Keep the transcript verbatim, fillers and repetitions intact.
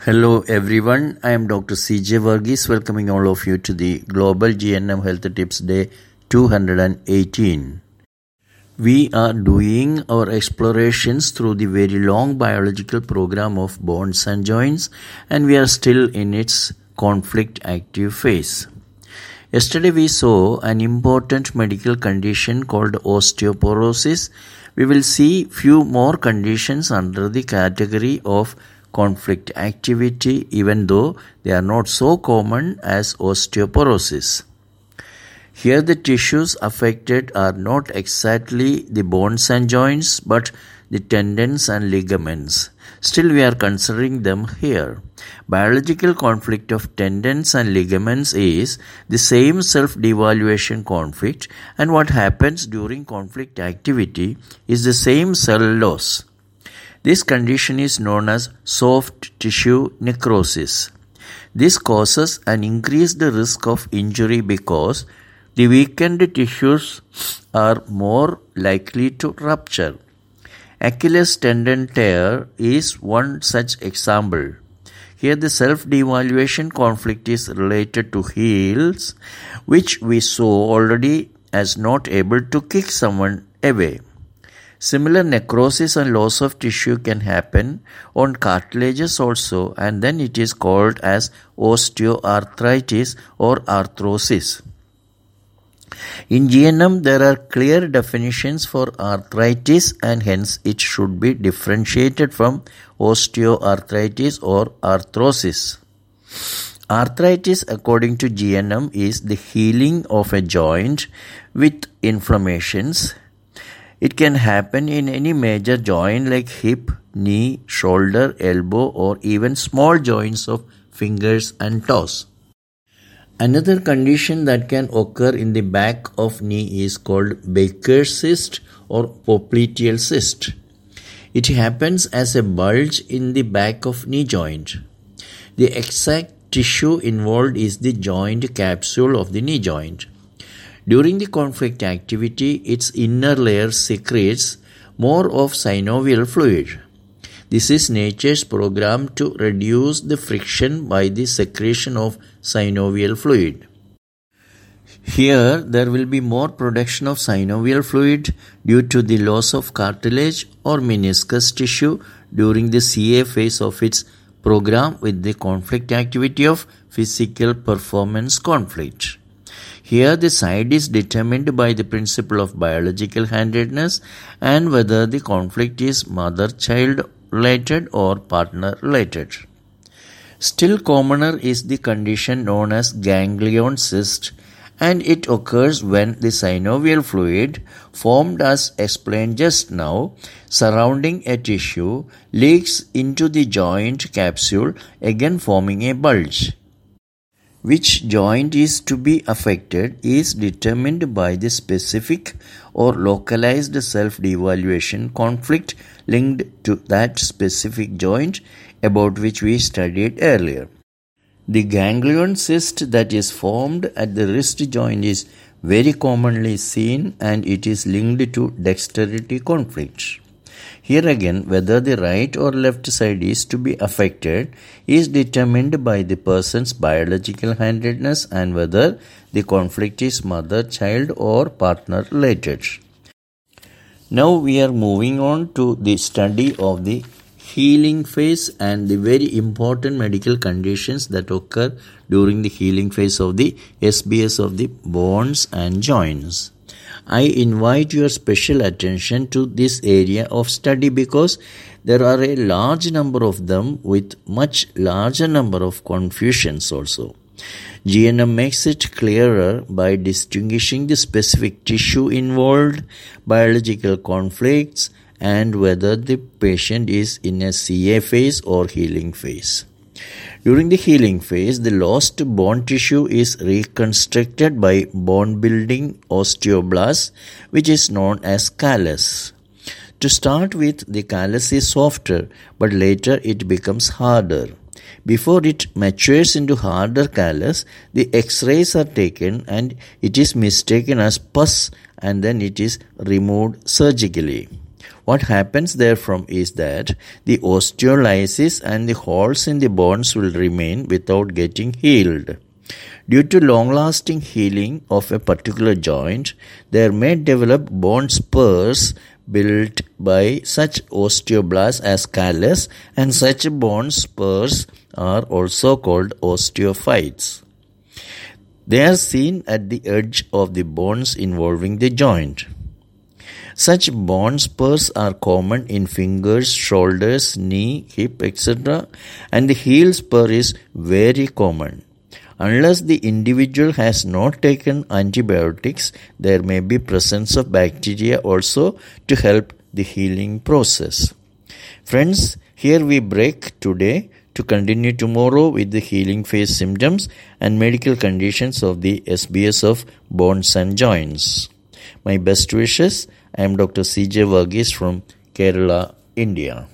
Hello everyone, I am Doctor C J Varghese welcoming all of you to the Global G N M Health Tips Day two hundred eighteen. We are doing our explorations through the very long biological program of bones and joints, and we are still in its conflict active phase. Yesterday we saw an important medical condition called osteoporosis. We will see few more conditions under the category of conflict activity, even though they are not so common as osteoporosis. Here the tissues affected are not exactly the bones and joints, but the tendons and ligaments. Still we are considering them here. Biological conflict of tendons and ligaments is the same self-devaluation conflict, and what happens during conflict activity is the same cell loss. This condition is known as soft tissue necrosis. This causes an increased risk of injury because the weakened tissues are more likely to rupture. Achilles tendon tear is one such example. Here the self-devaluation conflict is related to heels, which we saw already as not able to kick someone away. Similar necrosis and loss of tissue can happen on cartilages also, and then it is called as osteoarthritis or arthrosis. In G N M, there are clear definitions for arthritis, and hence it should be differentiated from osteoarthritis or arthrosis. Arthritis, according to G N M, is the healing of a joint with inflammations. It can happen in any major joint like hip, knee, shoulder, elbow, or even small joints of fingers and toes. Another condition that can occur in the back of knee is called Baker's cyst or popliteal cyst. It happens as a bulge in the back of knee joint. The exact tissue involved is the joint capsule of the knee joint. During the conflict activity, its inner layer secretes more of synovial fluid. This is nature's program to reduce the friction by the secretion of synovial fluid. Here, there will be more production of synovial fluid due to the loss of cartilage or meniscus tissue during the C A phase of its program with the conflict activity of physical performance conflict. Here the side is determined by the principle of biological handedness and whether the conflict is mother-child related or partner related. Still commoner is the condition known as ganglion cyst, and it occurs when the synovial fluid, formed as explained just now, surrounding a tissue, leaks into the joint capsule, again forming a bulge. Which joint is to be affected is determined by the specific or localized self-devaluation conflict linked to that specific joint about which we studied earlier. The ganglion cyst that is formed at the wrist joint is very commonly seen, and it is linked to dexterity conflict. Here again, whether the right or left side is to be affected is determined by the person's biological handedness and whether the conflict is mother-child or partner related. Now we are moving on to the study of the healing phase and the very important medical conditions that occur during the healing phase of the S B S of the bones and joints. I invite your special attention to this area of study because there are a large number of them with much larger number of confusions also. G N M makes it clearer by distinguishing the specific tissue involved, biological conflicts, and whether the patient is in a C A phase or healing phase. During the healing phase, the lost bone tissue is reconstructed by bone-building osteoblasts, which is known as callus. To start with, the callus is softer, but later it becomes harder. Before it matures into harder callus, the X-rays are taken and it is mistaken as pus, and then it is removed surgically. What happens therefrom is that the osteolysis and the holes in the bones will remain without getting healed. Due to long-lasting healing of a particular joint, there may develop bone spurs built by such osteoblasts as callus, and such bone spurs are also called osteophytes. They are seen at the edge of the bones involving the joint. Such bone spurs are common in fingers, shoulders, knee, hip, et cetera, and the heel spur is very common. Unless the individual has not taken antibiotics, there may be presence of bacteria also to help the healing process. Friends, here we break today to continue tomorrow with the healing phase symptoms and medical conditions of the S B S of bones and joints. My best wishes. I am Doctor C J Varghese from Kerala, India.